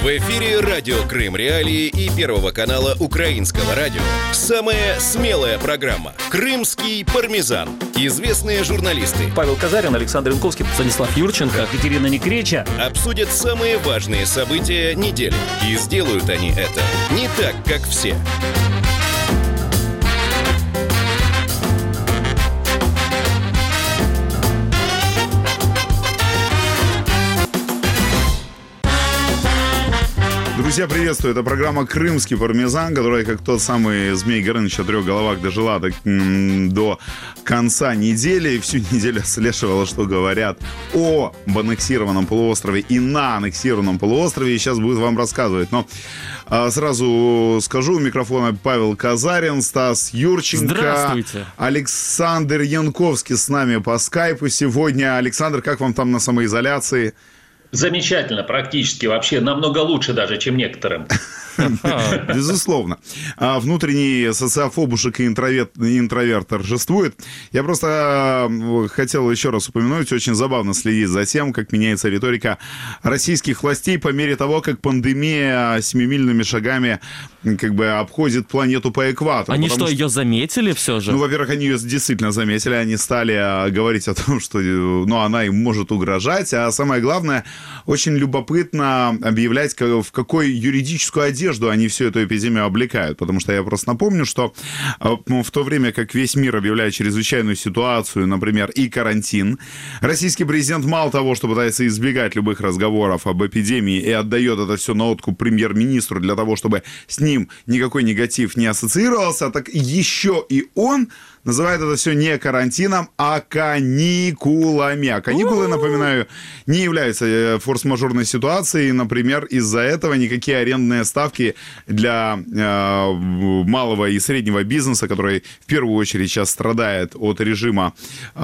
В эфире радио Крым Реалии и Первого канала Украинского радио. Самая смелая программа «Крымский пармезан». Известные журналисты Павел Казарин, Александр Янковский, Станислав Юрченко, Екатерина Некреча обсудят самые важные события недели. И сделают они это не так, как все. Друзья, приветствую. Это программа «Крымский пармезан», которая, как тот самый Змей Горыныч о трех головах, дожила до конца недели. И всю неделю отслеживала, что говорят об аннексированном полуострове и на аннексированном полуострове. И сейчас будет вам рассказывать. Но сразу скажу, у микрофона Павел Казарин, Стас Юрченко. Здравствуйте. Александр Янковский с нами по скайпу сегодня. Александр, как вам там на самоизоляции? замечательно, практически, вообще намного лучше даже, чем некоторым. Безусловно. Внутренний социофобушек и интроверт торжествует. Я просто хотел еще раз упомянуть, очень забавно следить за тем, как меняется риторика российских властей по мере того, как пандемия семимильными шагами как бы обходит планету по экватору. Они что, ее заметили все же? Ну, во-первых, они ее действительно заметили, они стали говорить о том, что она им может угрожать, а самое главное, очень любопытно объявлять, в какой юридическую одежду они всю эту эпидемию облекают, потому что я просто напомню, что в то время, как весь мир объявляет чрезвычайную ситуацию, например, и карантин, российский президент мало того, что пытается избегать любых разговоров об эпидемии и отдает это все на откуп премьер-министру для того, чтобы с ним никакой негатив не ассоциировался, так еще и он называет это все не карантином, а каникулами. А каникулы, напоминаю, не являются форс-мажорной ситуацией. Например, из-за этого никакие арендные ставки для малого и среднего бизнеса, который в первую очередь сейчас страдает от режима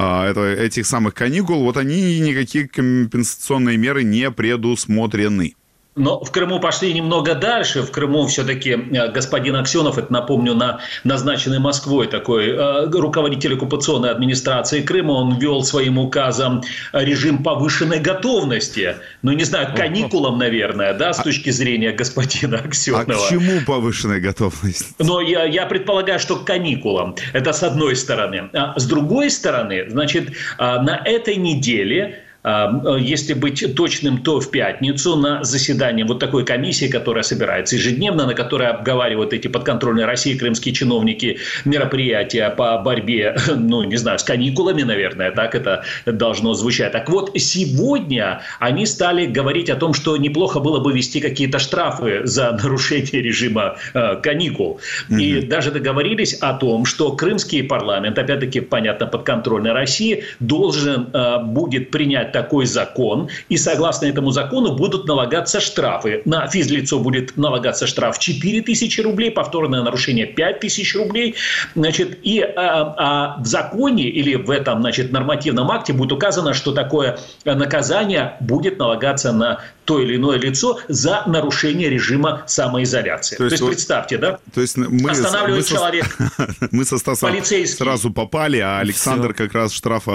этих самых каникул, вот они, никакие компенсационные меры не предусмотрены. Но в Крыму пошли немного дальше. В Крыму все-таки господин Аксенов, это, напомню, назначенный Москвой такой руководитель оккупационной администрации Крыма, он ввел своим указом режим повышенной готовности. Ну, не знаю, каникулам, наверное, да, с точки зрения господина Аксенова. А к чему повышенная готовность? Но я предполагаю, что к каникулам. Это с одной стороны. А с другой стороны, значит, на этой неделе, если быть точным, то в пятницу на заседании вот такой комиссии, которая собирается ежедневно, на которой обговаривают эти подконтрольные России крымские чиновники мероприятия по борьбе, ну, не знаю, с каникулами, наверное, так это должно звучать. Так вот, сегодня они стали говорить о том, что неплохо было бы ввести какие-то штрафы за нарушение режима каникул. И даже договорились о том, что крымский парламент, опять-таки, понятно, подконтрольной России, должен будет принять такой закон, и согласно этому закону будут налагаться штрафы. На физлицо будет налагаться штраф 4 тысячи рублей, повторное нарушение 5 тысяч рублей. Значит, и в законе или в этом, значит, нормативном акте будет указано, что такое наказание будет налагаться на то или иное лицо за нарушение режима самоизоляции. То есть представьте, да? То есть останавливает человек. Мы со Стасом сразу попали, а Александр как раз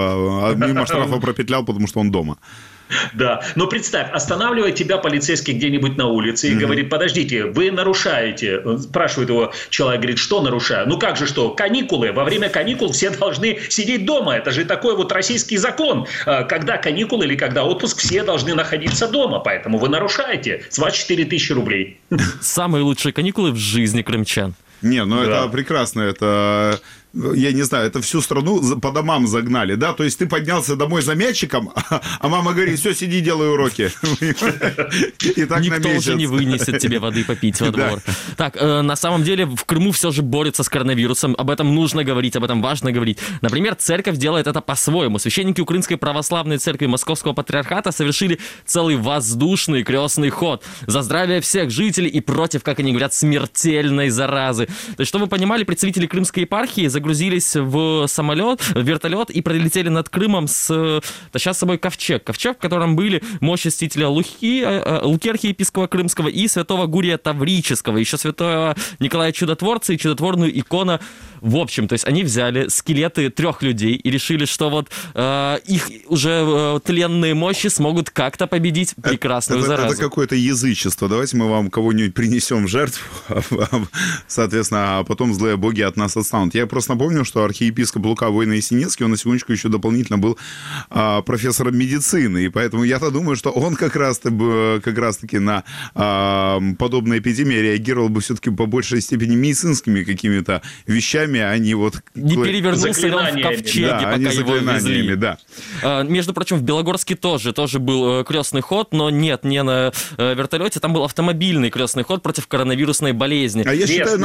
мимо штрафа пропетлял, потому что он дома. Да, но представь, останавливает тебя полицейский где-нибудь на улице и говорит: подождите, вы нарушаете. Спрашивает его человек, говорит: что нарушаю? Ну как же что? Каникулы. Во время каникул все должны сидеть дома. Это же такой вот российский закон. Когда каникулы или когда отпуск, все должны находиться дома. Поэтому вы нарушаете. С вас 4 тысячи рублей. Самые лучшие каникулы в жизни крымчан. Не, ну это прекрасно, это, я не знаю, это всю страну по домам загнали, да, то есть ты поднялся домой за мячиком, а мама говорит: все, сиди, делай уроки. И так никто уже не вынесет тебе воды попить во двор. Так, на самом деле в Крыму все же борются с коронавирусом, об этом нужно говорить, об этом важно говорить. Например, церковь делает это по-своему. Священники Украинской православной церкви Московского патриархата совершили целый воздушный крестный ход за здравие всех жителей и против, как они говорят, смертельной заразы. То есть, чтобы вы понимали, представители крымской епархии загрузились в самолет, в вертолет и пролетели над Крымом, таща с собой ковчег. Ковчег, в котором были мощи святителя Луки архиепископа Крымского и святого Гурия Таврического, еще святого Николая Чудотворца и чудотворную икону. В общем, то есть они взяли скелеты 3 людей и решили, что вот их уже тленные мощи смогут как-то победить прекрасную заразу. Это какое-то язычество. Давайте мы вам кого-нибудь принесем в жертву, соответственно, а потом злые боги от нас отстанут. Я просто напомню, что архиепископ Лука Воино-Ясенецкий, он на секундочку еще дополнительно был профессором медицины, и поэтому я-то думаю, что он как раз-таки на подобные эпидемии реагировал бы все-таки по большей степени медицинскими какими-то вещами, а не вот... Не перевернулся ли он в ковчеге, да, пока его везли. Да. Между прочим, в Белогорске тоже был крестный ход, но нет, не на вертолете, там был автомобильный крестный ход против коронавирусной болезни. А я считаю,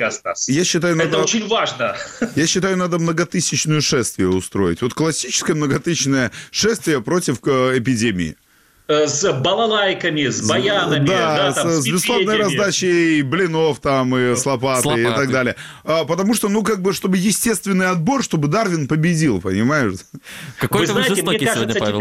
это очень важно. Я считаю, надо многотысячное шествие устроить. Вот классическое многотысячное шествие против эпидемии. С балалайками, с баянами, да, там, с бесплатной раздачей блинов там и с лопатой и так далее. Потому что, чтобы естественный отбор, чтобы Дарвин победил, понимаешь? Какой-то вы жестокий сегодня, Павел.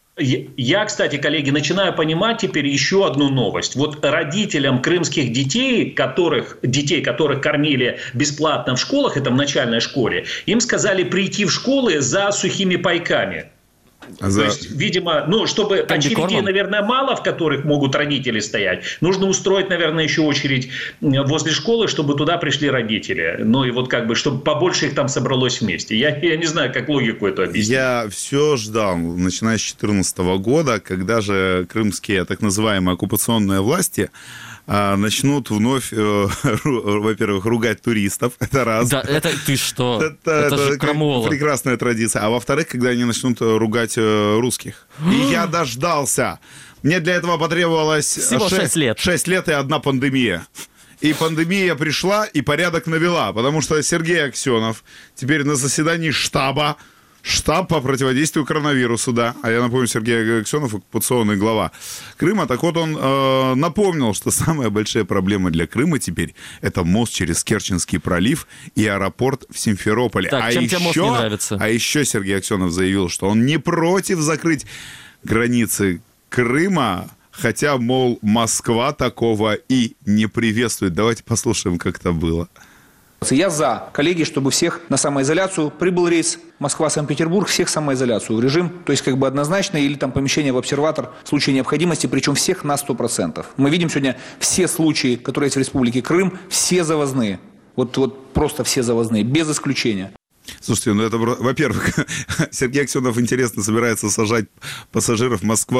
Я, кстати, коллеги, начинаю понимать теперь еще одну новость. Вот родителям крымских детей, которых кормили бесплатно в школах, это в начальной школе, им сказали прийти в школы за сухими пайками. То есть, видимо, чтобы очередей, наверное, мало, в которых могут родители стоять, нужно устроить, наверное, еще очередь возле школы, чтобы туда пришли родители. Ну и вот чтобы побольше их там собралось вместе. Я не знаю, как логику эту объяснить. Я все ждал, начиная с 2014 года, когда же крымские так называемые оккупационные власти начнут вновь, во-первых, ругать туристов. Это раз. Да, это ты что? Это же крамола. Прекрасная традиция. А во-вторых, когда они начнут ругать русских. И я дождался. Мне для этого потребовалось всего 6 лет. 6 лет и одна пандемия. И пандемия пришла и порядок навела, потому что Сергей Аксенов теперь на заседании штаба штаб по противодействию коронавирусу, да. А я напомню, Сергей Аксенов, оккупационный глава Крыма. Так вот, он напомнил, что самая большая проблема для Крыма теперь – это мост через Керченский пролив и аэропорт в Симферополе. Так, чем тебе мост не нравится? А еще Сергей Аксенов заявил, что он не против закрыть границы Крыма, хотя, мол, Москва такого и не приветствует. Давайте послушаем, как это было. Я за, коллеги, чтобы всех на самоизоляцию. Прибыл рейс Москва-Санкт-Петербург, всех самоизоляцию в режим, то есть однозначно, или там помещение в обсерватор в случае необходимости, причем всех на 100%. Мы видим сегодня все случаи, которые есть в Республике Крым, все завозные. Вот просто все завозные, без исключения. Слушайте, это, во-первых, Сергей Аксенов, интересно, собирается сажать пассажиров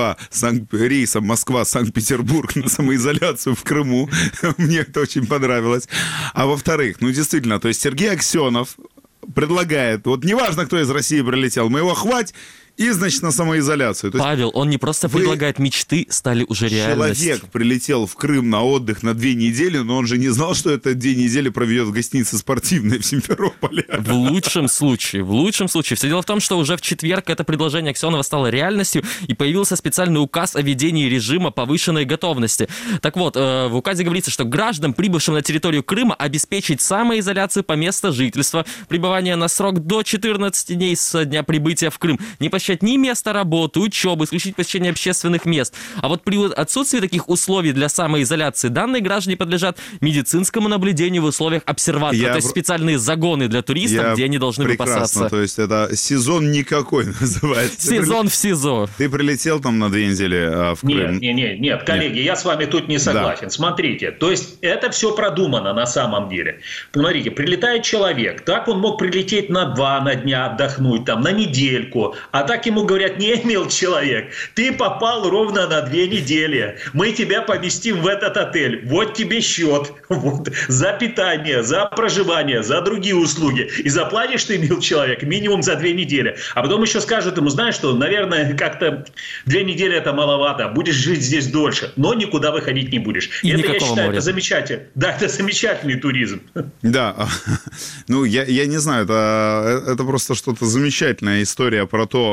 рейсом Москва-Санкт-Петербург на самоизоляцию в Крыму. Мне это очень понравилось. А во-вторых, действительно, то есть Сергей Аксенов предлагает, неважно, кто из России прилетел, мы его хвать и, значит, на самоизоляцию. То есть Павел, он не просто предлагает, мечты стали уже реальностью. Человек прилетел в Крым на отдых на 2 недели, но он же не знал, что это 2 недели проведет в гостинице «Спортивной» в Симферополе. В лучшем случае. Все дело в том, что уже в четверг это предложение Аксенова стало реальностью, и появился специальный указ о введении режима повышенной готовности. Так вот, в указе говорится, что гражданам, прибывшим на территорию Крыма, обеспечить самоизоляцию по месту жительства, пребывание на срок до 14 дней со дня прибытия в Крым, не посещать ни место работы, учебы, исключить посещение общественных мест. А вот при отсутствии таких условий для самоизоляции данные граждане подлежат медицинскому наблюдению в условиях обсерватора. То есть специальные загоны для туристов, где они должны выпасаться. То есть это сезон никакой называется. Сезон в СИЗО. Ты прилетел там на 2 недели в Крым? Нет, коллеги, я с вами тут не согласен. Да. Смотрите, то есть это все продумано на самом деле. Смотрите, прилетает человек, так он мог прилететь на 2 дня отдохнуть, там, на недельку, а так ему говорят: не, мил человек, ты попал ровно на 2 недели. Мы тебя поместим в этот отель. Вот тебе счет. За питание, за проживание, за другие услуги. И заплатишь ты, мил человек, минимум за 2 недели. А потом еще скажут ему: знаешь что, наверное, как-то 2 недели это маловато. Будешь жить здесь дольше, но никуда выходить не будешь. И это, я считаю, это замечательно. Да, это замечательный туризм. Да. Я не знаю, это просто что-то замечательная история про то,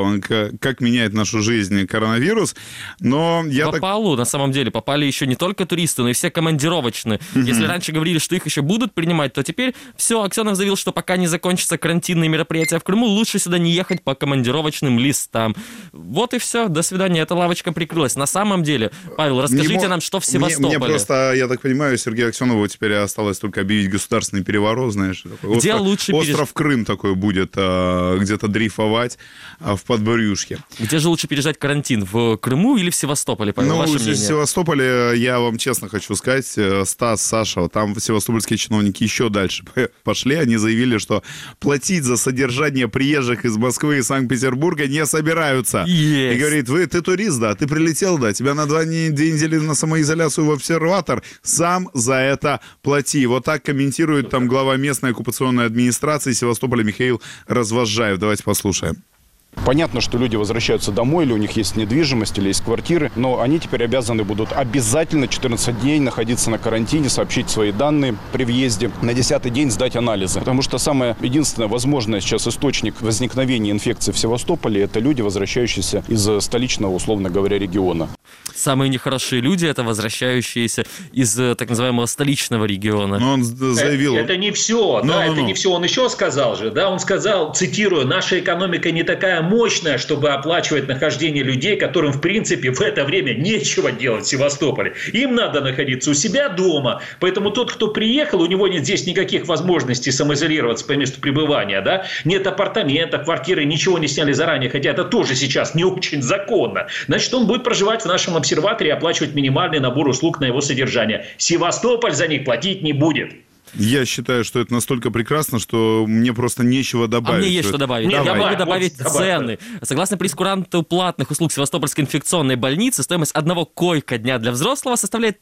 заинтересован, как меняет нашу жизнь коронавирус, но я на самом деле, попали еще не только туристы, но и все командировочные. Если раньше говорили, что их еще будут принимать, то теперь все, Аксенов заявил, что пока не закончатся карантинные мероприятия в Крыму, лучше сюда не ехать по командировочным листам. Вот и все, до свидания, эта лавочка прикрылась. На самом деле, Павел, расскажите нам, что в Севастополе. Мне просто, я так понимаю, Сергею Аксенову теперь осталось только объявить государственный переворот, знаешь. Где лучше остров Крым такой будет, где-то дрейфовать в подбрюшье. Где же лучше переждать карантин, в Крыму или в Севастополе, Павел, ваше мнение? В Севастополе, я вам честно хочу сказать, Стас, Саша, там севастопольские чиновники еще дальше пошли, они заявили, что платить за содержание приезжих из Москвы и Санкт-Петербурга не собираются. И говорит, ты турист, да, ты прилетел, да, тебя на 2 недели на самоизоляцию в обсерватор, сам за это плати. Вот так комментирует там глава местной оккупационной администрации Севастополя Михаил Развозжаев. Давайте послушаем. Понятно, что люди возвращаются домой, или у них есть недвижимость, или есть квартиры, но они теперь обязаны будут обязательно 14 дней находиться на карантине, сообщить свои данные при въезде, на 10-й день сдать анализы. Потому что единственное возможное сейчас источник возникновения инфекции в Севастополе – это люди, возвращающиеся из столичного, условно говоря, региона. Самые нехорошие люди – это возвращающиеся из так называемого столичного региона. Но он заявил... Это не все, не все. Он еще сказал же, он сказал, цитирую, наша экономика не такая мощная, чтобы оплачивать нахождение людей, которым, в принципе, в это время нечего делать в Севастополе. Им надо находиться у себя дома. Поэтому тот, кто приехал, у него нет здесь никаких возможностей самоизолироваться по месту пребывания. Да? Нет апартаментов, квартиры, ничего не сняли заранее, хотя это тоже сейчас не очень законно. Значит, он будет проживать в нашем обсерваторе и оплачивать минимальный набор услуг на его содержание. Севастополь за них платить не будет. Я считаю, что это настолько прекрасно, что мне просто нечего добавить. А мне есть что добавить. Я могу добавить цены. Согласно прейскуранту платных услуг Севастопольской инфекционной больницы, стоимость одного койка-дня для взрослого составляет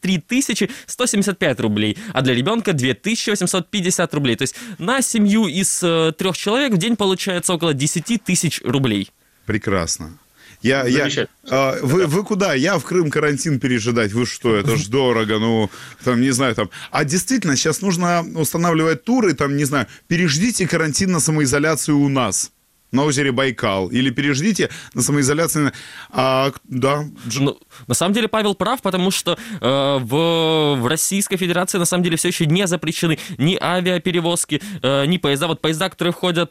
3175 рублей, а для ребенка 2850 рублей. То есть на семью из 3 человек в день получается около 10 тысяч рублей. Прекрасно. Вы куда? Я в Крым карантин пережидать. Вы что? Это ж дорого. Не знаю, там. А действительно, сейчас нужно устанавливать туры, не знаю, переждите карантин на самоизоляцию у нас. На озере Байкал. Или переждите на самоизоляции. Да. На самом деле Павел прав, потому что в Российской Федерации на самом деле все еще не запрещены ни авиаперевозки, ни поезда. Вот поезда, которые входят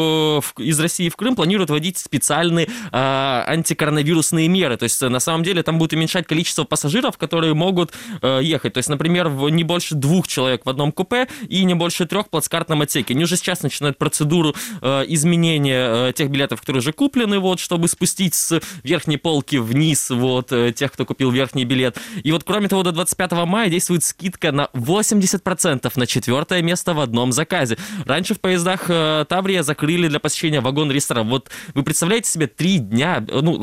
из России в Крым, планируют вводить специальные антикоронавирусные меры. То есть на самом деле там будет уменьшать количество пассажиров, которые могут ехать. То есть, например, не больше 2 человек в одном купе и не больше 3 в плацкартном отсеке. Они уже сейчас начинают процедуру изменения тех билетов, которые уже куплены, чтобы спустить с верхней полки вниз тех, кто купил верхний билет. И кроме того, до 25 мая действует скидка на 80% на 4 место в одном заказе. Раньше в поездах Таврия закрыли для посещения вагон-ресторан. Вы представляете себе 3 дня,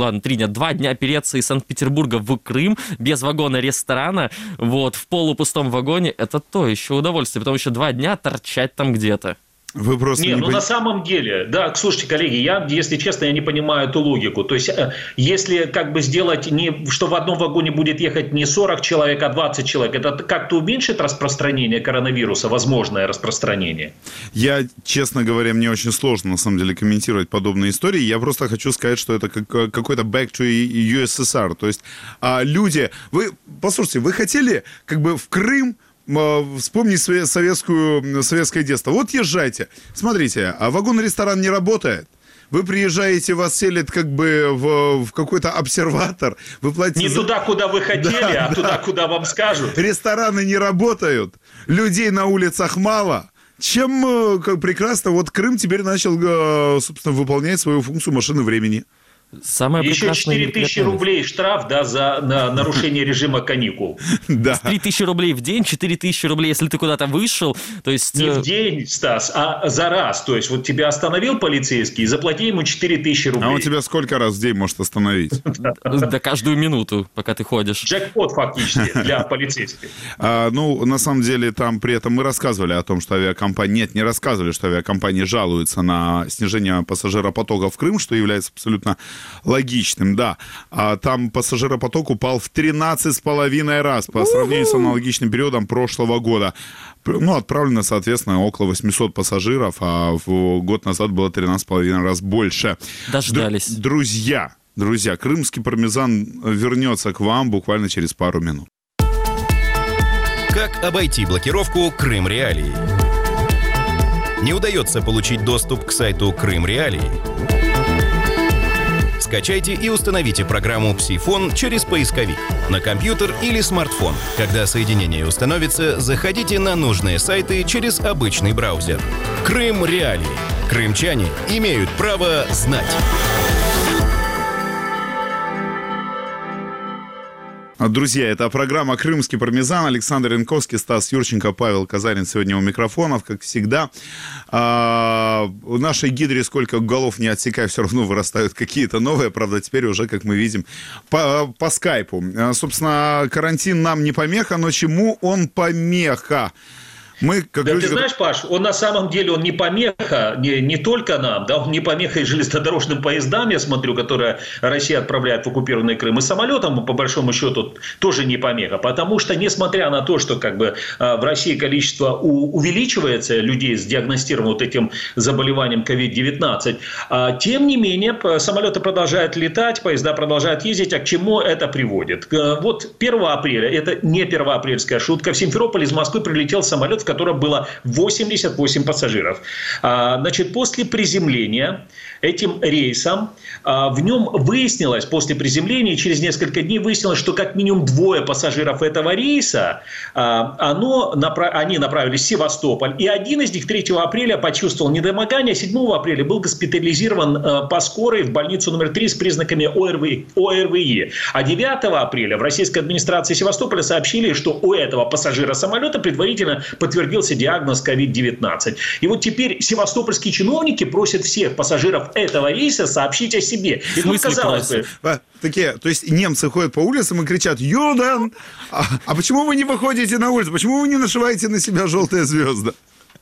2 дня переться из Санкт-Петербурга в Крым без вагона-ресторана, в полупустом вагоне, это то еще удовольствие, потому что 2 дня торчать там где-то. Вы просто на самом деле, слушайте, коллеги, если честно, я не понимаю эту логику. То есть, если сделать, что в одном вагоне будет ехать не 40 человек, а 20 человек, это как-то уменьшит распространение коронавируса, возможное распространение? Я, честно говоря, мне очень сложно, на самом деле, комментировать подобные истории. Я просто хочу сказать, что это какой-то back to USSR. То есть, люди, послушайте, вы хотели в Крым вспомнить советское детство. Езжайте. Смотрите, а вагон-ресторан не работает. Вы приезжаете, вас селят в какой-то обсерватор. Вы платите не туда, куда вы хотели, туда, куда вам скажут. Рестораны не работают. Людей на улицах мало. Чем прекрасно. Крым теперь начал, собственно, выполнять свою функцию машины времени. Еще 4000 рублей штраф за нарушение режима каникул. 3000 рублей в день, 4000 рублей, если ты куда-то вышел. То есть... Не в день, Стас, а за раз. То есть тебя остановил полицейский, заплати ему 4000 рублей. А он тебя сколько раз в день может остановить? Да каждую минуту, пока ты ходишь. Джекпот фактически для полицейских. На самом деле, там при этом мы рассказывали о том, что авиакомпании... не рассказывали, что авиакомпании жалуются на снижение пассажиропотока в Крым, что является абсолютно логичным, да. А там пассажиропоток упал в 13,5 раз по сравнению с аналогичным периодом прошлого года. Ну, отправлено, соответственно, около 800 пассажиров, а год назад было 13,5 раз больше. Дождались. Друзья, крымский пармезан вернется к вам буквально через пару минут. Как обойти блокировку Крым Реалии? Не удается получить доступ к сайту Крым Реалии? Скачайте и установите программу «Псифон» через поисковик на компьютер или смартфон. Когда соединение установится, заходите на нужные сайты через обычный браузер. Крым Реалии. Крымчане имеют право знать. Друзья, это программа «Крымский пармезан». Александр Янковский, Стас Юрченко, Павел Казарин сегодня у микрофонов, как всегда. У нашей гидре сколько голов не отсекай, все равно вырастают какие-то новые. Правда, теперь уже, как мы видим, по скайпу. Собственно, карантин нам не помеха, но чему он помеха? Мы, как да, люди, ты знаешь, Паш, он на самом деле он не помеха, не только нам, да, он не помеха и железнодорожным поездам, я смотрю, которые Россия отправляет в оккупированный Крым, и самолетам, по большому счету, тоже не помеха. Потому что, несмотря на то, что как бы в России количество увеличивается людей с диагностированным вот этим заболеванием COVID-19, тем не менее, самолеты продолжают летать, поезда продолжают ездить. А к чему это приводит? Вот 1 апреля, это не первоапрельская шутка, в Симферополь из Москвы прилетел самолет, в котором было 88 пассажиров. Значит, после приземления этим рейсом в нем выяснилось, после приземления, через несколько дней выяснилось, что как минимум 2 пассажиров этого рейса, они направились в Севастополь, и один из них 3 апреля почувствовал недомогание, 7 апреля был госпитализирован по скорой в больницу номер 3 с признаками ОРВИ. А 9 апреля в российской администрации Севастополя сообщили, что у этого пассажира самолета предварительно подтвердился диагноз COVID-19. И вот теперь севастопольские чиновники просят всех пассажиров этого рейса сообщить о себе. И тут, казалось бы... То есть немцы ходят по улицам и кричат: «Юден! А почему вы не выходите на улицу? Почему вы не нашиваете на себя желтые звезды?»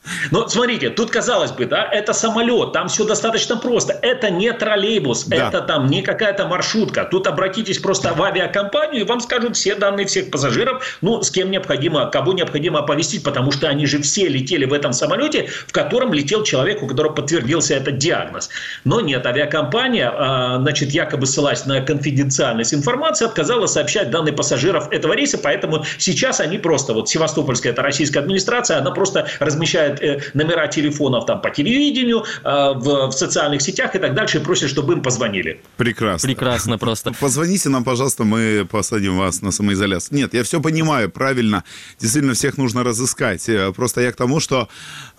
Но смотрите, тут, казалось бы, да, это самолет, там все достаточно просто. Это не троллейбус, да. Это там не какая-то маршрутка. Тут обратитесь просто в авиакомпанию, и вам скажут все данные всех пассажиров, с кем необходимо, кого необходимо оповестить, потому что они же все летели в этом самолете, в котором летел человек, у которого подтвердился этот диагноз. Но нет, авиакомпания, значит, якобы ссылаясь на конфиденциальность информации, отказала сообщать данные пассажиров этого рейса, поэтому сейчас они просто, вот Севастопольская, это российская администрация, она просто размещает номера телефонов там по телевидению, в социальных сетях и так дальше, и просят, чтобы им позвонили. Прекрасно. Прекрасно просто. Позвоните нам, пожалуйста, мы посадим вас на самоизоляцию. Нет, я все понимаю, правильно. Действительно, всех нужно разыскать. Просто я к тому, что,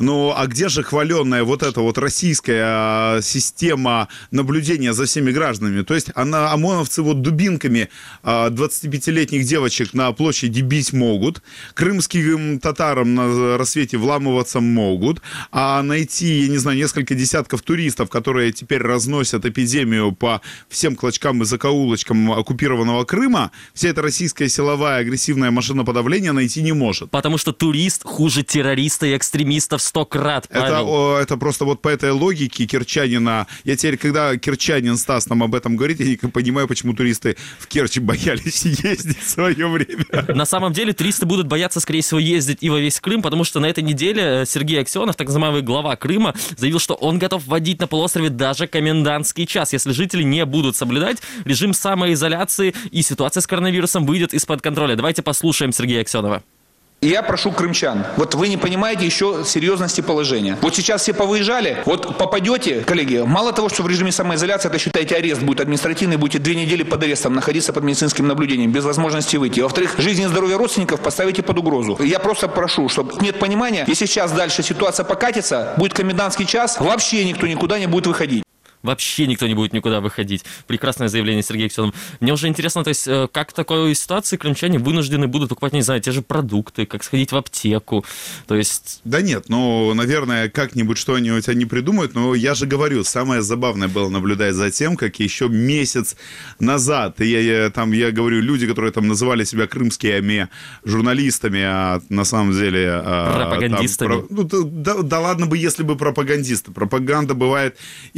а где же хваленная вот эта вот российская система наблюдения за всеми гражданами? То есть ОМОНовцы вот дубинками 25-летних девочек на площади бить могут, крымским татарам на рассвете вламываться могут, а найти, я не знаю, несколько десятков туристов, которые теперь разносят эпидемию по всем клочкам и закоулочкам оккупированного Крыма, вся эта российская силовая агрессивная машина подавления найти не может. Потому что турист хуже террориста и экстремиста в 100 крат, Павел. Это просто вот по этой логике Керчанина... Я теперь, когда керчанин Стас нам об этом говорит, я не понимаю, почему туристы в Керчь боялись ездить в свое время. На самом деле туристы будут бояться, скорее всего, ездить и во весь Крым, потому что на этой неделе Сергей Аксенов, так называемый глава Крыма, заявил, что он готов вводить на полуострове даже комендантский час, если жители не будут соблюдать режим самоизоляции и ситуация с коронавирусом выйдет из-под контроля. Давайте послушаем Сергея Аксенова. Я прошу крымчан, вот вы не понимаете еще серьезности положения. Вот сейчас все повыезжали, вот попадете, коллеги, мало того, что в режиме самоизоляции, это, считайте, арест будет административный, будете 2 недели под арестом находиться под медицинским наблюдением, без возможности выйти. Во-вторых, жизнь и здоровье родственников поставите под угрозу. Я просто прошу, чтобы нет понимания, если сейчас дальше ситуация покатится, будет комендантский час, вообще никто никуда не будет выходить. Вообще никто не будет никуда выходить. Прекрасное заявление Сергея Аксенова. Мне уже интересно, то есть, как в такой ситуации крымчане вынуждены будут покупать, не знаю, те же продукты, как сходить в аптеку, то есть... Да нет, наверное, как-нибудь что-нибудь они придумают, но я же говорю, самое забавное было наблюдать за тем, как еще месяц назад, я говорю, люди, которые там называли себя крымскими журналистами, а на самом деле... Пропагандистами. Да ладно бы, если бы пропагандисты. Пропаганда бывает и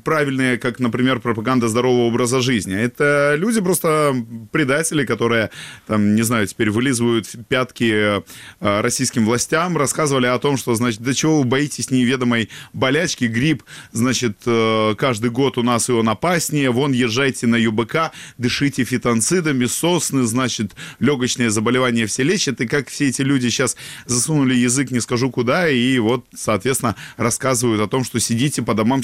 правильные, как, например, пропаганда здорового образа жизни. Это люди просто предатели, которые, там, не знаю, теперь вылизывают пятки российским властям, рассказывали о том, что, значит, до чего вы боитесь неведомой болячки, грипп, значит, каждый год у нас его опаснее, вон, езжайте на ЮБК, дышите фитонцидами, сосны, значит, легочные заболевания все лечат, и как все эти люди сейчас засунули язык не скажу куда, и вот, соответственно, рассказывают о том, что сидите по домам.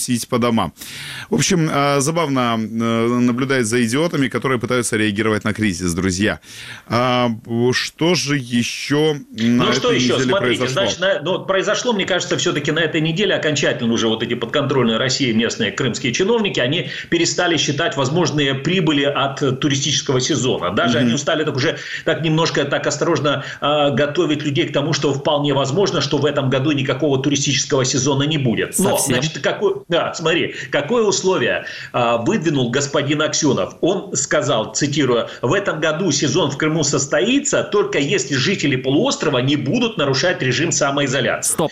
В общем, забавно наблюдать за идиотами, которые пытаются реагировать на кризис, друзья. Что же еще на этой неделе Смотрите, произошло? Значит, произошло, мне кажется, все-таки на этой неделе окончательно уже вот эти подконтрольные России местные крымские чиновники, они перестали считать возможные прибыли от туристического сезона. Даже они стали так немножко так осторожно готовить людей к тому, что вполне возможно, что в этом году никакого туристического сезона не будет. Но, значит, какое условие выдвинул господин Аксенов? Он сказал, цитирую, в этом году сезон в Крыму состоится, только если жители полуострова не будут нарушать режим самоизоляции. Стоп,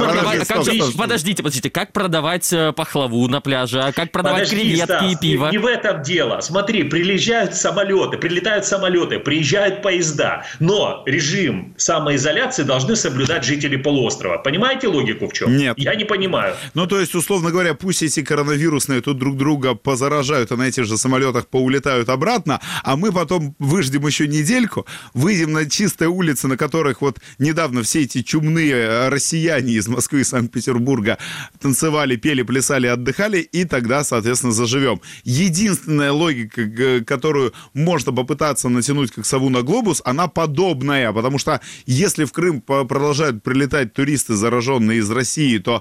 подождите, как продавать пахлаву на пляже, а как продавать креветки и пиво? Не в этом дело. Смотри, прилетают самолеты, приезжают поезда, но режим самоизоляции должны соблюдать жители полуострова. Понимаете логику в чем? Нет. Я не понимаю. Ну, то есть, условно говоря, пусть эти коронавирусные тут друг друга позаражают, а на этих же самолетах поулетают обратно, а мы потом выждем еще недельку, выйдем на чистые улицы, на которых вот недавно все эти чумные россияне из Москвы и Санкт-Петербурга танцевали, пели, плясали, отдыхали, и тогда, соответственно, заживем. Единственная логика, которую можно попытаться натянуть как сову на глобус, она подобная, потому что если в Крым продолжают прилетать туристы, зараженные из России, то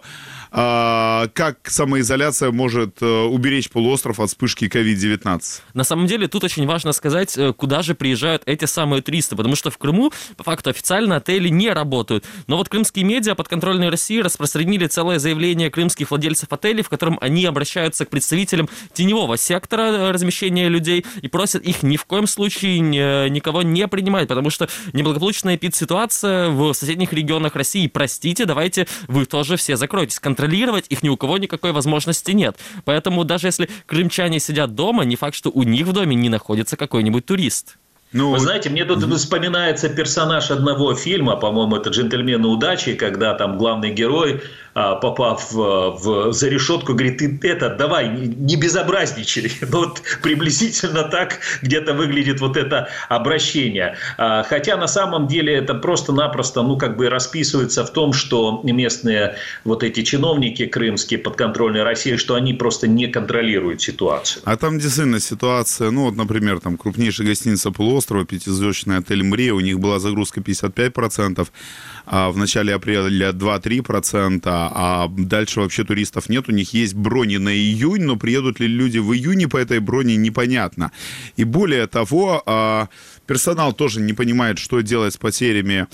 как самоизоляция может уберечь полуостров от вспышки COVID-19? На самом деле, тут очень важно сказать, куда же приезжают эти самые туристы, потому что в Крыму, по факту, официально отели не работают. Но вот крымские медиа подконтрольной России распространили целое заявление крымских владельцев отелей, в котором они обращаются к представителям теневого сектора размещения людей и просят их ни в коем случае никого не принимать, потому что неблагополучная эпидситуация в соседних регионах России. Простите, давайте вы тоже все закройтесь. Контролировать их ни у кого никакой возможности нет. Поэтому даже если крымчане сидят дома, не факт, что у них в доме не находится какой-нибудь турист. Вы знаете, мне тут вспоминается персонаж одного фильма, по-моему, это «Джентльмены удачи», когда там главный герой, попав за решетку, говорит, давай, не безобразничай. Вот приблизительно так где-то выглядит вот это обращение. Хотя на самом деле это просто-напросто, расписывается в том, что местные вот эти чиновники крымские, подконтрольные России, что они просто не контролируют ситуацию. А там действительно ситуация, например, там крупнейшая гостиница полуострова, пятизвездочный отель «Мрия», у них была загрузка 55%, а в начале апреля 2-3%, а дальше вообще туристов нет. У них есть брони на июнь, но приедут ли люди в июне по этой броне, непонятно. И более того, персонал тоже не понимает, что делать с потерями,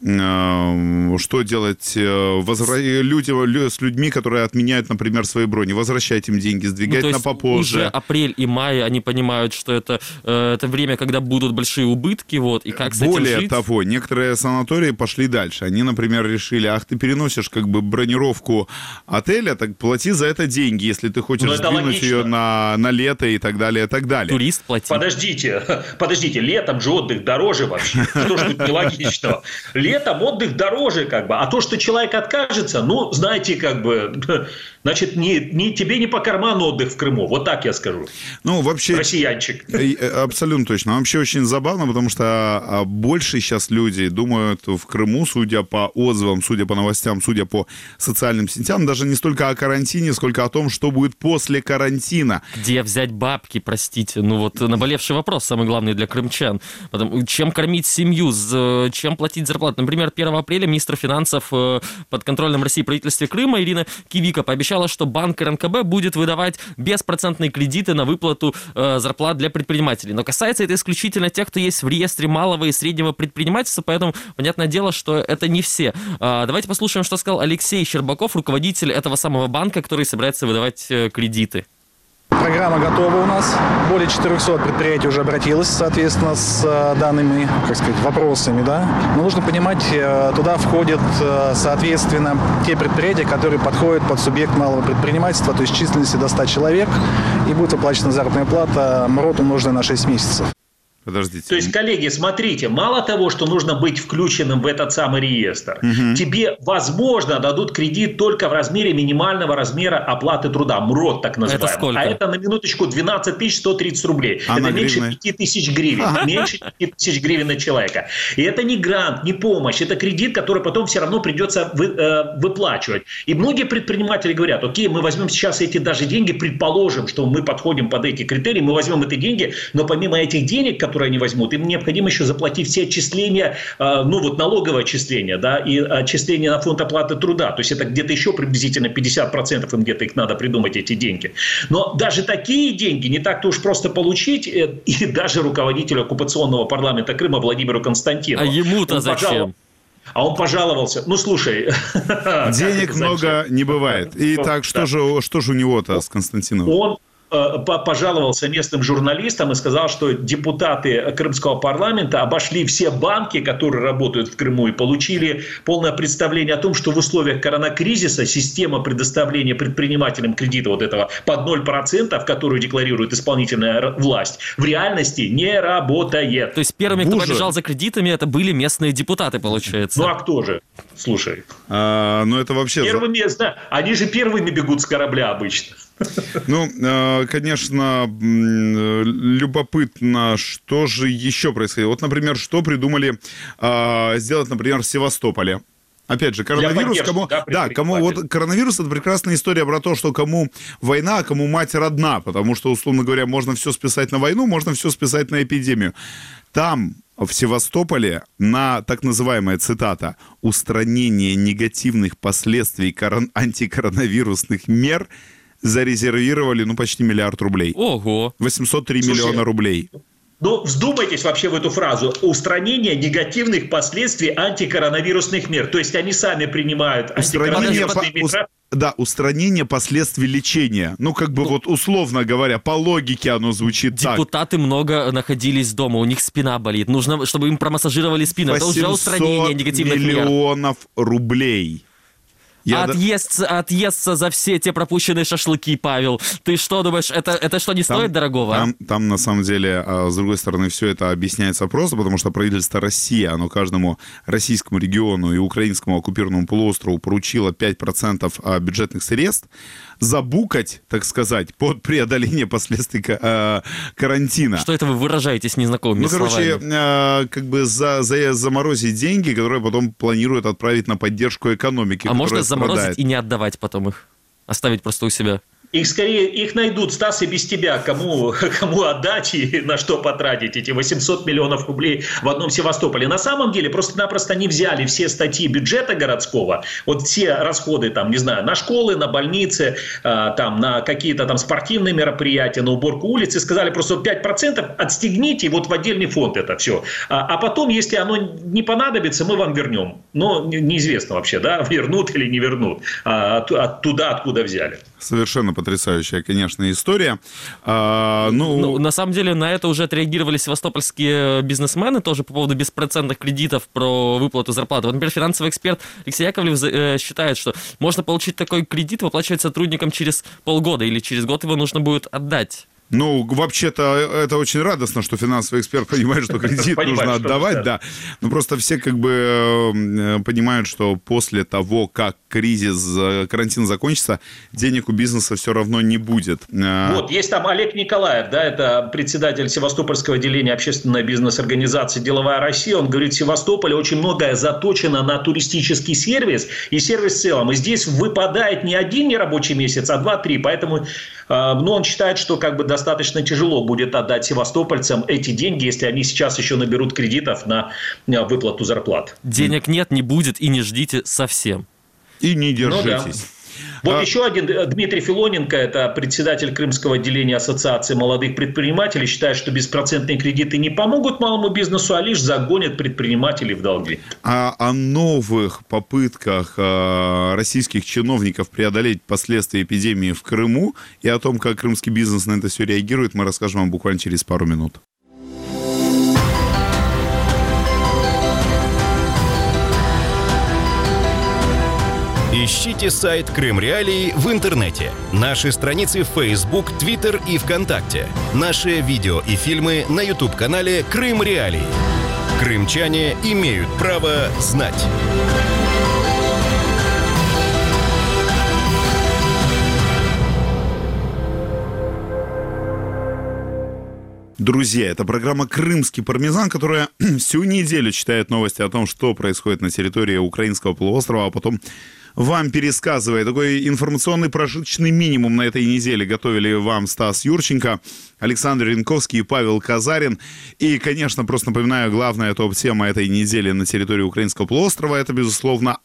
что делать с людьми, которые отменяют, например, свои брони. Возвращать им деньги, сдвигать на попозже. Уже апрель и май, они понимают, что это время, когда будут большие убытки, и как с этим жить. Более того, некоторые санатории пошли дальше. Они, например, решили, ты переносишь бронировку отеля, так плати за это деньги, если ты хочешь сдвинуть ее на лето и так далее, и так далее. Турист платит. Подождите, летом же отдых дороже вообще. Что ж тут нелогичного? Летом отдых дороже, а то, что человек откажется, знаете, значит, тебе не по карману отдых в Крыму. Вот так я скажу. Вообще... Россиянчик. Абсолютно точно. Вообще очень забавно, потому что больше сейчас люди думают в Крыму, судя по отзывам, судя по новостям, судя по социальным сетям, даже не столько о карантине, сколько о том, что будет после карантина. Где взять бабки, простите? Наболевший вопрос, самый главный для крымчан. Чем кормить семью, чем платить зарплату? Например, 1 апреля министр финансов подконтрольном России правительстве Крыма Ирина Кивика пообещала, что банк РНКБ будет выдавать беспроцентные кредиты на выплату зарплат для предпринимателей. Но касается это исключительно тех, кто есть в реестре малого и среднего предпринимательства, поэтому понятное дело, что это не все. Давайте послушаем, что сказал Алексей Щербаков, руководитель этого самого банка, который собирается выдавать кредиты. Программа готова у нас. Более 400 предприятий уже обратилось, соответственно, с данными, вопросами, да. Но нужно понимать, туда входят, соответственно, те предприятия, которые подходят под субъект малого предпринимательства, то есть численности до 100 человек, и будет выплачена заработная плата МРОТ, умноженная на 6 месяцев. Подождите. То есть, коллеги, смотрите, мало того, что нужно быть включенным в этот самый реестр, тебе, возможно, дадут кредит только в размере минимального размера оплаты труда, МРОТ так называемый. Это сколько? А это, на минуточку, 12 130 рублей. Это меньше 5 тысяч гривен. Меньше 5 тысяч гривен на человека. И это не грант, не помощь, это кредит, который потом все равно придется выплачивать. И многие предприниматели говорят, окей, мы возьмем сейчас эти даже деньги, предположим, что мы подходим под эти критерии, мы возьмем эти деньги, но помимо этих денег, которые они возьмут, им необходимо еще заплатить все отчисления, налоговое отчисление, да, и отчисления на фонд оплаты труда. То есть это где-то еще приблизительно 50%, им где-то их надо придумать, эти деньги. Но даже такие деньги не так-то уж просто получить, и даже руководителю оккупационного парламента Крыма Владимиру Константинову. А ему-то зачем? А он пожаловался. Ну, слушай. Денег много не бывает. Итак, что же у него-то с Константиновым? Он пожаловался местным журналистам и сказал, что депутаты Крымского парламента обошли все банки, которые работают в Крыму, и получили полное представление о том, что в условиях коронакризиса система предоставления предпринимателям кредита вот этого под 0%, которую декларирует исполнительная власть, в реальности не работает. То есть первыми, кто побежал за кредитами, это были местные депутаты, получается. Ну а кто же? Слушай. Ну это вообще... Первыми, они же первыми бегут с корабля обычно. Ну, конечно, любопытно, что же еще происходило. Вот, например, что придумали сделать, например, в Севастополе. Опять же, коронавирус, вот коронавирус — это прекрасная история про то, что кому война, а кому мать родна, потому что, условно говоря, можно все списать на войну, можно все списать на эпидемию. Там, в Севастополе, на так называемая, цитата, «устранение негативных последствий антикоронавирусных мер» зарезервировали, почти 1 миллиард рублей. Ого! 803 миллиона рублей. Ну, вздумайтесь вообще в эту фразу. Устранение негативных последствий антикоронавирусных мер. То есть они сами принимают антикоронавирусные меры. Да, устранение последствий лечения. Вот условно говоря, по логике оно звучит так. Депутаты много находились дома, у них спина болит. Нужно, чтобы им промассажировали спину. Это уже устранение негативных мер. 800 миллионов рублей. Отъестся за все те пропущенные шашлыки, Павел. Ты что думаешь, это что, не стоит дорогого? Там, на самом деле, с другой стороны, все это объясняется просто, потому что правительство России, оно каждому российскому региону и украинскому оккупированному полуострову поручило 5% бюджетных средств забукать, так сказать, под преодоление последствий карантина. Что это вы выражаетесь незнакомыми словами? Заморозить деньги, которые потом планируют отправить на поддержку экономики. А можно заморозить и не отдавать потом их? Оставить просто у себя? Их найдут, Стас, и без тебя, кому отдать и на что потратить эти 800 миллионов рублей в одном Севастополе. На самом деле, просто-напросто не взяли все статьи бюджета городского, вот все расходы, на школы, на больницы, на какие-то спортивные мероприятия, на уборку улиц, и сказали просто 5% отстегните вот в отдельный фонд это все. А потом, если оно не понадобится, мы вам вернем. Но неизвестно вообще, вернут или не вернут, туда, откуда взяли. Совершенно потрясающая, конечно, история. На самом деле на это уже отреагировали севастопольские бизнесмены тоже по поводу беспроцентных кредитов про выплату зарплаты. Вот, например, финансовый эксперт Алексей Яковлев считает, что можно получить такой кредит, выплачивать сотрудникам через полгода или через год его нужно будет отдать. Вообще-то это очень радостно, что финансовый эксперт понимает, что кредит нужно отдавать, да. Но просто все понимают, что после того, как карантин закончится, денег у бизнеса все равно не будет. Вот, есть там Олег Николаев, это председатель Севастопольского отделения общественной бизнес-организации «Деловая Россия». Он говорит, в Севастополе очень многое заточено на туристический сервис и сервис в целом. И здесь выпадает не один нерабочий месяц, а 2-3. Поэтому он считает, что достаточно тяжело будет отдать севастопольцам эти деньги, если они сейчас еще наберут кредитов на выплату зарплат. Денег нет, не будет и не ждите совсем. И не держитесь. Вот еще один, Дмитрий Филоненко, это председатель Крымского отделения Ассоциации молодых предпринимателей, считает, что беспроцентные кредиты не помогут малому бизнесу, а лишь загонят предпринимателей в долги. А о новых попытках российских чиновников преодолеть последствия эпидемии в Крыму и о том, как крымский бизнес на это все реагирует, мы расскажем вам буквально через пару минут. Ищите сайт Крым Реалии в интернете, наши страницы в Facebook, Twitter и ВКонтакте, наши видео и фильмы на YouTube-канале Крым Реалии. Крымчане имеют право знать. Друзья, это программа «Крымский пармезан», которая всю неделю читает новости о том, что происходит на территории украинского полуострова, а потом вам пересказывая. Такой информационный прожиточный минимум на этой неделе готовили вам Стас Юрченко, Александр Ренковский и Павел Казарин. И, конечно, просто напоминаю, главная топ-тема этой недели на территории украинского полуострова — это, безусловно,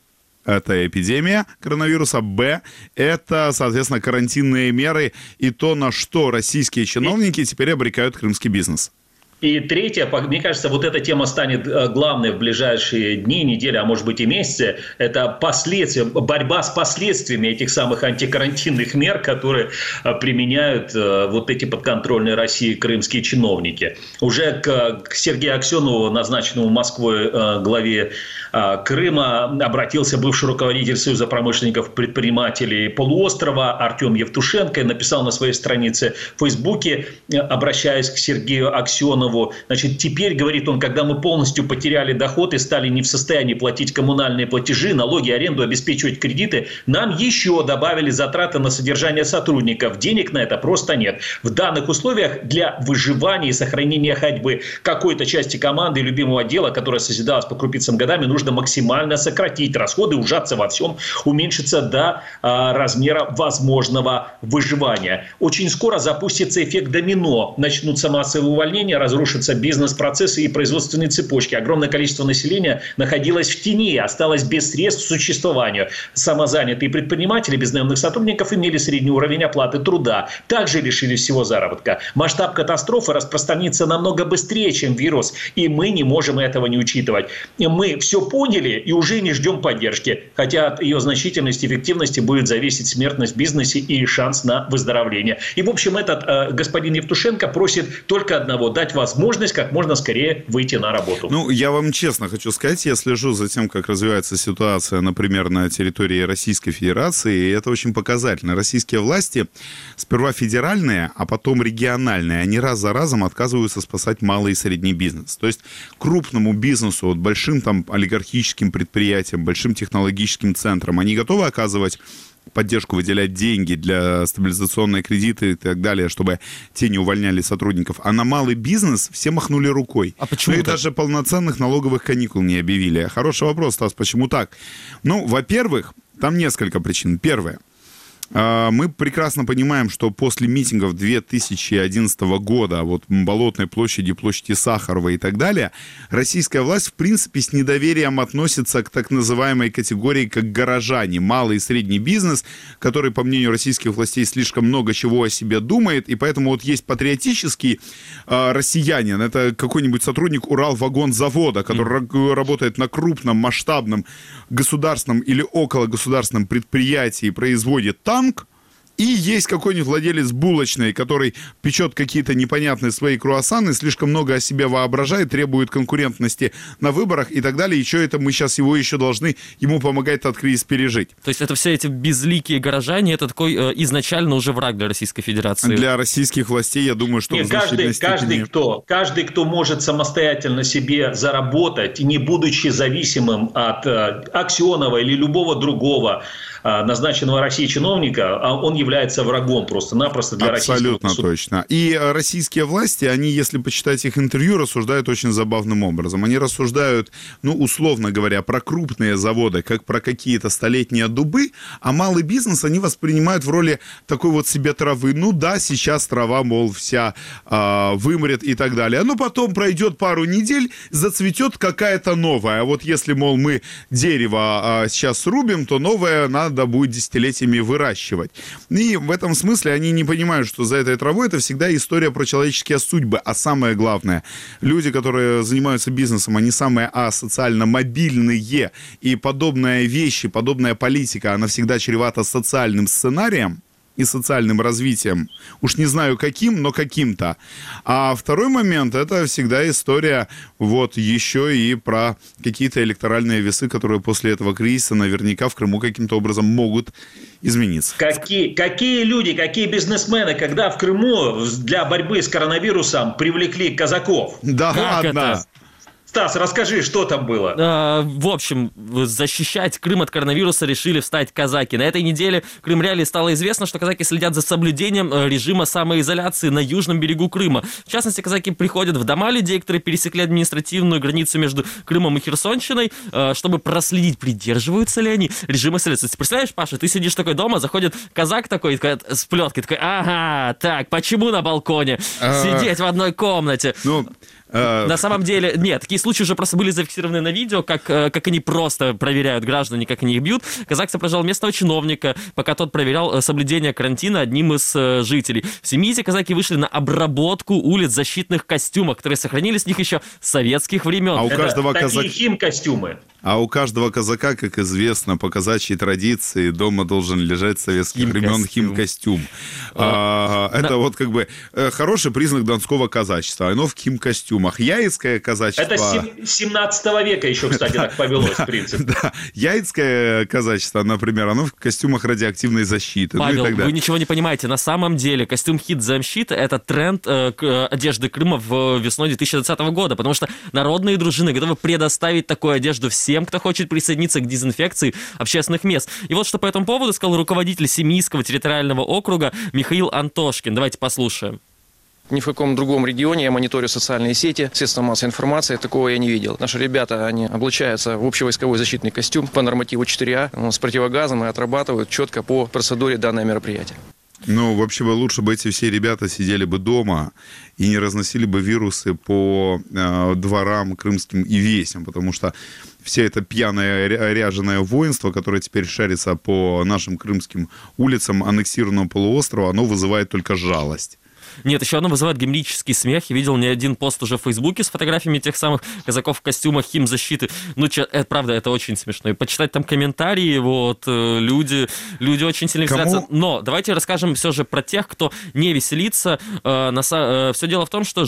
это эпидемия коронавируса, Б, это, соответственно, карантинные меры и то, на что российские чиновники теперь обрекают крымский бизнес. И третье, мне кажется, вот эта тема станет главной в ближайшие дни, недели, а может быть и месяцы. Это последствия, борьба с последствиями этих самых антикарантинных мер, которые применяют вот эти подконтрольные России крымские чиновники. Уже к Сергею Аксенову, назначенному Москвой главе Крыма, обратился бывший руководитель Союза промышленников предпринимателей полуострова Артем Евтушенко и написал на своей странице в Фейсбуке, обращаясь к Сергею Аксенову: значит, теперь, говорит он, когда мы полностью потеряли доход и стали не в состоянии платить коммунальные платежи, налоги, аренду, обеспечивать кредиты, нам еще добавили затраты на содержание сотрудников. Денег на это просто нет. В данных условиях для выживания и сохранения хоть бы какой-то части команды и любимого дела, которое созидалось по крупицам годами, нужно максимально сократить расходы, ужаться во всем, уменьшиться до размера возможного выживания. Очень скоро запустится эффект домино. Начнутся массовые увольнения, разрушатся бизнес-процессы и производственные цепочки. Огромное количество населения находилось в тени, осталось без средств к существованию. Самозанятые предприниматели без наемных сотрудников имели средний уровень оплаты труда. Также лишились всего заработка. Масштаб катастрофы распространится намного быстрее, чем вирус, и мы не можем этого не учитывать. Мы все поняли и уже не ждем поддержки, хотя от ее значительности и эффективности будет зависеть смертность в бизнесе и шанс на выздоровление. И, в общем, этот господин Евтушенко просит только одного: дать возможность как можно скорее выйти на работу. Ну, я вам честно хочу сказать, я слежу за тем, как развивается ситуация, например, на территории Российской Федерации, и это очень показательно. Российские власти, сперва федеральные, а потом региональные, они раз за разом отказываются спасать малый и средний бизнес. То есть крупному бизнесу, вот большим там олигархическим предприятиям, большим технологическим центрам, они готовы оказывать поддержку, выделять деньги для стабилизационные кредиты и так далее, чтобы те не увольняли сотрудников. А на малый бизнес все махнули рукой. А почему? Ну и даже полноценных налоговых каникул не объявили. Хороший вопрос, Стас, почему так? Ну, во-первых, там несколько причин. Первое. Мы прекрасно понимаем, что после митингов 2011 года, вот Болотной площади, площади Сахарова и так далее, российская власть, в принципе, с недоверием относится к так называемой категории, как горожане, малый и средний бизнес, который, по мнению российских властей, слишком много чего о себе думает, и поэтому вот есть патриотический россиянин, это какой-нибудь сотрудник Уралвагонзавода, который работает на крупном, масштабном государственном или окологосударственном предприятии и производит танк, и есть какой-нибудь владелец булочной, который печет какие-то непонятные свои круассаны, слишком много о себе воображает, требует конкурентности на выборах и так далее. И что это мы сейчас его еще должны ему помогать этот кризис пережить? То есть это все эти безликие горожане, это такой изначально уже враг для Российской Федерации? Для российских властей, я думаю, что... Нет, каждый, кто может самостоятельно себе заработать, не будучи зависимым от Аксенова или любого другого назначенного Россией чиновника, он является врагом просто-напросто для российского государства. Абсолютно точно. И российские власти, они, если почитать их интервью, рассуждают очень забавным образом. Они рассуждают, ну, условно говоря, про крупные заводы, как про какие-то столетние дубы, а малый бизнес они воспринимают в роли такой вот себе травы. Ну да, сейчас трава, мол, вся вымрет и так далее. Но потом пройдет пару недель, зацветет какая-то новая. А вот если, мол, мы дерево сейчас срубим, то новое надо некогда будет десятилетиями выращивать. И в этом смысле они не понимают, что за этой травой это всегда история про человеческие судьбы. А самое главное, люди, которые занимаются бизнесом, они самые социально мобильные. И подобные вещи, подобная политика, она всегда чревата социальным сценарием и социальным развитием. Уж не знаю каким, но каким-то. А второй момент, это всегда история вот еще и про какие-то электоральные весы, которые после этого кризиса наверняка в Крыму каким-то образом могут измениться. Какие люди, какие бизнесмены, когда в Крыму для борьбы с коронавирусом привлекли казаков? Да ладно! Стас, расскажи, что там было? В общем, защищать Крым от коронавируса решили встать казаки. На этой неделе Крым Реалии стало известно, что казаки следят за соблюдением режима самоизоляции на южном берегу Крыма. В частности, казаки приходят в дома людей, которые пересекли административную границу между Крымом и Херсонщиной, чтобы проследить, придерживаются ли они режима изоляции. Ты представляешь, Паша, ты сидишь такой дома, заходит казак такой с плеткой, такой, ага, так, почему на балконе сидеть в одной комнате? На самом деле, нет, такие случаи уже просто были зафиксированы на видео, как они просто проверяют граждане, как они их бьют. Казак сопровождал местного чиновника, пока тот проверял соблюдение карантина одним из жителей. В Семите казаки вышли на обработку улиц в защитных костюмах, которые сохранились с них еще с советских времен. А у каждого такие химкостюмы. А у каждого казака, как известно, по казачьей традиции, дома должен лежать с советских времен химкостюм. Это вот как бы хороший признак донского казачества. Оно в химкостюмах. Яицкое казачество... Это с 17 века еще, кстати, так повелось, в принципе. Да. Яицкое казачество, например, оно в костюмах радиоактивной защиты. Павел, вы ничего не понимаете. На самом деле костюм хит-защиты — это тренд одежды Крыма в весной 2020 года, потому что народные дружины готовы предоставить такую одежду всем, кто хочет присоединиться к дезинфекции общественных мест. И вот что по этому поводу сказал руководитель Семийского территориального округа Михаил Антошкин. Давайте послушаем. Ни в каком другом регионе я мониторю социальные сети, средства массовой информации, такого я не видел. Наши ребята, они облачаются в общевойсковой защитный костюм по нормативу 4А, с противогазом и отрабатывают четко по процедуре данное мероприятие. Вообще бы лучше бы эти все ребята сидели бы дома и не разносили бы вирусы по дворам крымским и весям, потому что все это пьяное ряженое воинство, которое теперь шарится по нашим крымским улицам аннексированного полуострова, оно вызывает только жалость. Нет, еще оно вызывает гомерический смех. Я видел не один пост уже в Фейсбуке с фотографиями тех самых казаков в костюмах химзащиты. Это правда, это очень смешно. И почитать там комментарии, люди очень сильно веселятся. Но давайте расскажем все же про тех, кто не веселится. Все дело в том, что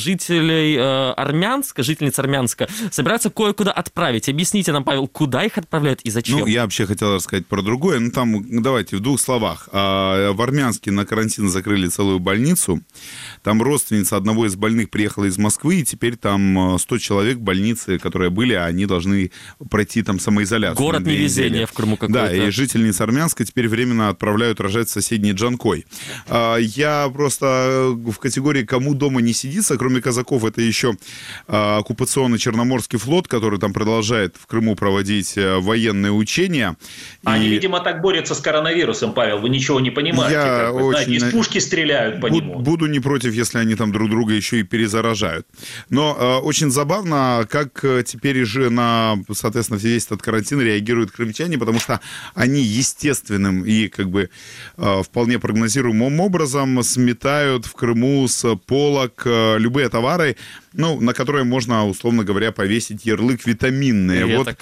жительниц Армянска собираются кое-куда отправить. Объясните нам, Павел, куда их отправляют и зачем? Я вообще хотел рассказать про другое. Давайте в двух словах. В Армянске на карантин закрыли целую больницу. Там родственница одного из больных приехала из Москвы, и теперь там 100 человек в больнице, которые были, они должны пройти там самоизоляцию. Город невезения в Крыму какой-то. Да, и жительниц Армянска теперь временно отправляют рожать в соседний Джанкой. Я просто в категории «кому дома не сидится», кроме казаков, это еще оккупационный Черноморский флот, который там продолжает в Крыму проводить военные учения. Они, видимо, так борются с коронавирусом, Павел, вы ничего не понимаете. Знаете, из пушки стреляют по нему. Буду не против, если они там друг друга еще и перезаражают. Но очень забавно, как теперь же соответственно, весь этот карантин реагируют крымчане, потому что они естественным и вполне прогнозируемым образом сметают в Крыму с полок любые товары, на которые можно, условно говоря, повесить ярлык «витаминные».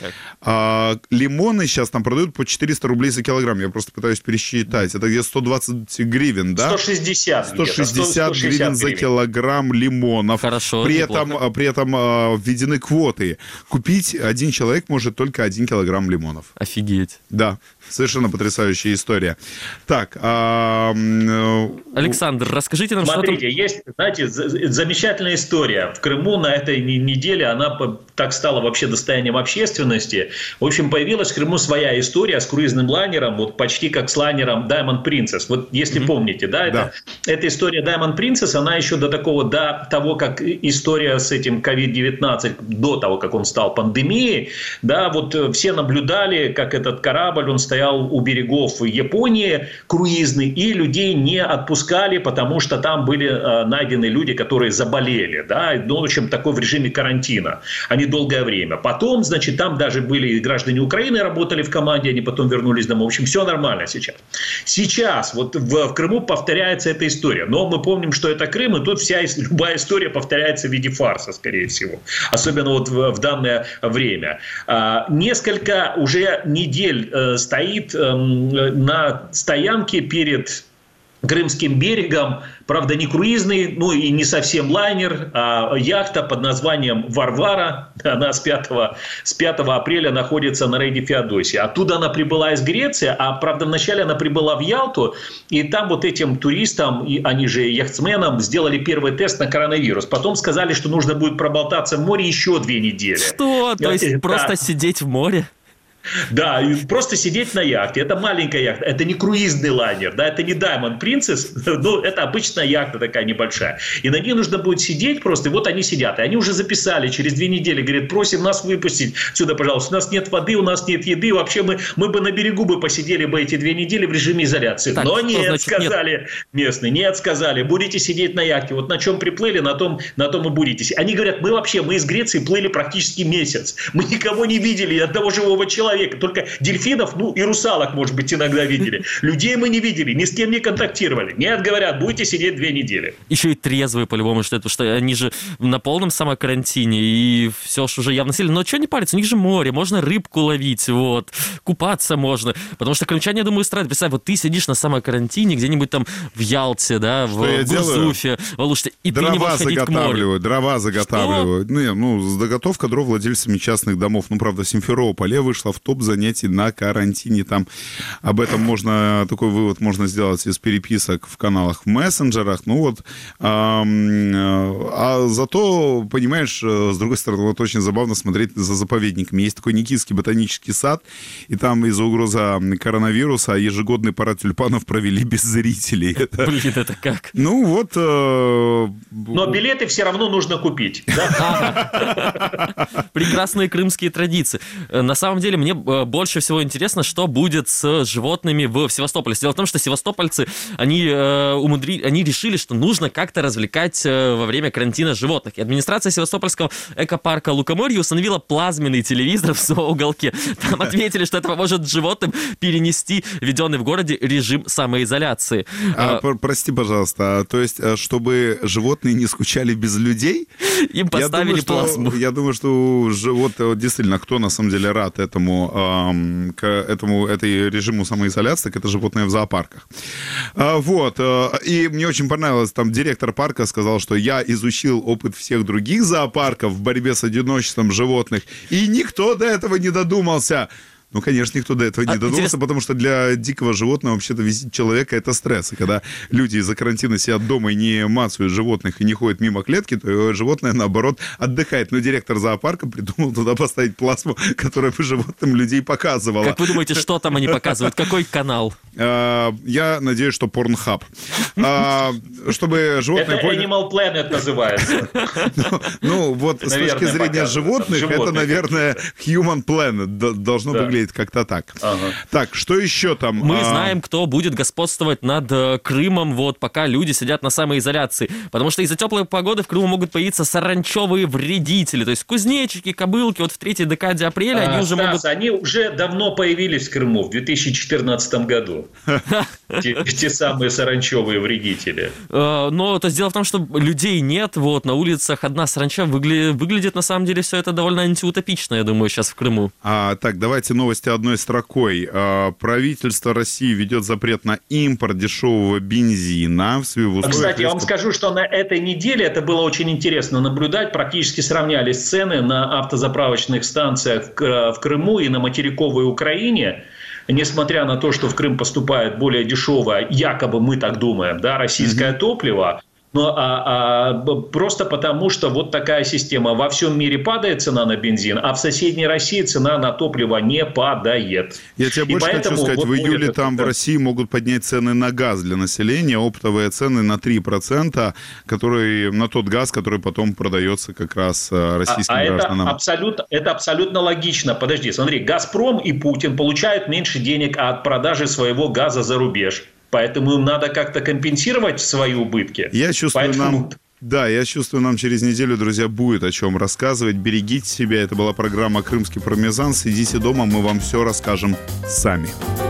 Лимоны сейчас там продают по 400 рублей за килограмм. Я просто пытаюсь пересчитать. Это где 120 гривен, да? 160 гривен за килограмм лимонов. Хорошо, при этом введены квоты. Купить один человек может только 1 килограмм лимонов. Офигеть. Да, совершенно потрясающая история. Так. Александр, расскажите нам, Смотрите, есть, знаете, замечательная история. В Крыму на этой неделе она так стала вообще достоянием общественности. В общем, появилась в Крыму своя история с круизным лайнером, почти как с лайнером Diamond Princess. Если помните, да? Эта история Diamond Princess, она еще до того, как история с этим COVID-19, до того, как он стал пандемией, да, все наблюдали, как этот корабль, он стоял у берегов Японии, круизный, и людей не отпускали, потому что там были найдены люди, которые заболели, да, ну, в общем, такой в режиме карантина. Они долгое время. Потом, значит, там даже были граждане Украины, работали в команде, они потом вернулись домой. В общем, все нормально сейчас. Сейчас вот в Крыму повторяется эта история. Но мы помним, что это Крым, и тут любая история повторяется в виде фарса, скорее всего. Особенно вот в данное время. Несколько уже недель стоит на стоянке перед Крымским берегом, правда, не круизный, ну и не совсем лайнер, а яхта под названием «Варвара». Она с 5 апреля находится на рейде Феодосия. Оттуда она прибыла из Греции, а, правда, вначале она прибыла в Ялту, и там вот этим туристам, они же яхтсменам, сделали первый тест на коронавирус. Потом сказали, что нужно будет проболтаться в море еще 2 недели. Что? То есть просто сидеть в море? Да, просто сидеть на яхте. Это маленькая яхта, это не круизный лайнер, да, это не Diamond Princess, ну, это обычная яхта такая небольшая. И на ней нужно будет сидеть просто, и вот они сидят. И они уже записали через 2 недели, говорят, просим нас выпустить сюда, пожалуйста. У нас нет воды, у нас нет еды, вообще мы бы на берегу бы посидели бы эти 2 недели в режиме изоляции. Так, но нет, значит, сказали нет? Местные, нет, сказали, будете сидеть на яхте. Вот на чем приплыли, на том и будете. Они говорят, мы из Греции плыли практически месяц. Мы никого не видели, одного живого человека. Только дельфинов, ну и русалок, может быть, иногда видели. Людей мы не видели, ни с кем не контактировали. Нет, говорят, будете сидеть 2 недели. Еще и трезвые, по-любому, потому что они же на полном самокарантине, и все ж уже явно сильно. Но что не париться, у них же море, можно рыбку ловить, вот, купаться можно. Потому что крымчане, я думаю, страдают. Представь, вот ты сидишь на самокарантине где-нибудь там в Ялте, да, в Гурзуфе, в Алуште, и ты не можешь ходить к морю. Дрова заготавливаю. Заготовка дров владельцами частных домов. Ну, правда, Симферополь вышла в топ занятий на карантине. Там об этом такой вывод можно сделать из переписок в каналах, в мессенджерах. Ну вот. А зато, понимаешь, с другой стороны, вот очень забавно смотреть за заповедниками. Есть такой Никитский ботанический сад, и там из-за угрозы коронавируса ежегодный парад тюльпанов провели без зрителей. Блин, это как? Ну вот. Но билеты все равно нужно купить. Прекрасные крымские традиции. На самом деле, мне больше всего интересно, что будет с животными в Севастополе. Дело в том, что севастопольцы, они решили, что нужно как-то развлекать во время карантина животных. И администрация Севастопольского экопарка Лукоморье установила плазменный телевизор в зооуголке. Там ответили, что это поможет животным перенести введенный в городе режим самоизоляции. Прости, пожалуйста, то есть, чтобы животные не скучали без людей? Им поставили плазму. Я думаю, что действительно, кто на самом деле рад этой режиму самоизоляции, так это животные в зоопарках. Вот. И мне очень понравилось, там директор парка сказал, что я изучил опыт всех других зоопарков в борьбе с одиночеством животных, и никто до этого не додумался. Ну, конечно, никто до этого не додумался, потому что для дикого животного вообще-то визит человека – это стресс. И когда люди из-за карантина сидят дома и не мацают животных и не ходят мимо клетки, то животное, наоборот, отдыхает. Но директор зоопарка придумал туда поставить плазму, которая бы животным людей показывала. Как вы думаете, что там они показывают? Какой канал? Я надеюсь, что Pornhub. Чтобы животные... Это Animal Planet называется. Ну, вот с точки зрения животных, это, наверное, Human Planet должно выглядеть как-то так. Так, что еще там? Мы знаем, кто будет господствовать над Крымом, вот, пока люди сидят на самоизоляции. Потому что из-за теплой погоды в Крыму могут появиться саранчевые вредители. То есть кузнечики, кобылки, вот в 3-й декаде апреля они уже могут... Они уже давно появились в Крыму, в 2014 году. Те самые саранчевые вредители. Но то есть дело в том, что людей нет, вот, на улицах одна саранча выглядит на самом деле все это довольно антиутопично, я думаю, сейчас в Крыму. Так, давайте новости одной строкой. Правительство России ведет запрет на импорт дешевого бензина. Кстати, я вам скажу, что на этой неделе это было очень интересно наблюдать. Практически сравнялись цены на автозаправочных станциях в Крыму и на материковой Украине. Несмотря на то, что в Крым поступает более дешевое, якобы мы так думаем, да, российское топливо, но просто потому, что вот такая система. Во всем мире падает цена на бензин, а в соседней России цена на топливо не падает. Я тебе больше хочу сказать, в июле там в России могут поднять цены на газ для населения, оптовые цены на 3%, на тот газ, который потом продается как раз российским гражданам. Это абсолютно логично. Подожди, смотри, «Газпром» и Путин получают меньше денег от продажи своего газа за рубеж. Поэтому им надо как-то компенсировать свои убытки. Я чувствую, Да, я чувствую, нам через неделю, друзья, будет о чем рассказывать. Берегите себя. Это была программа «Крымский пармезан». Сидите дома, мы вам все расскажем сами.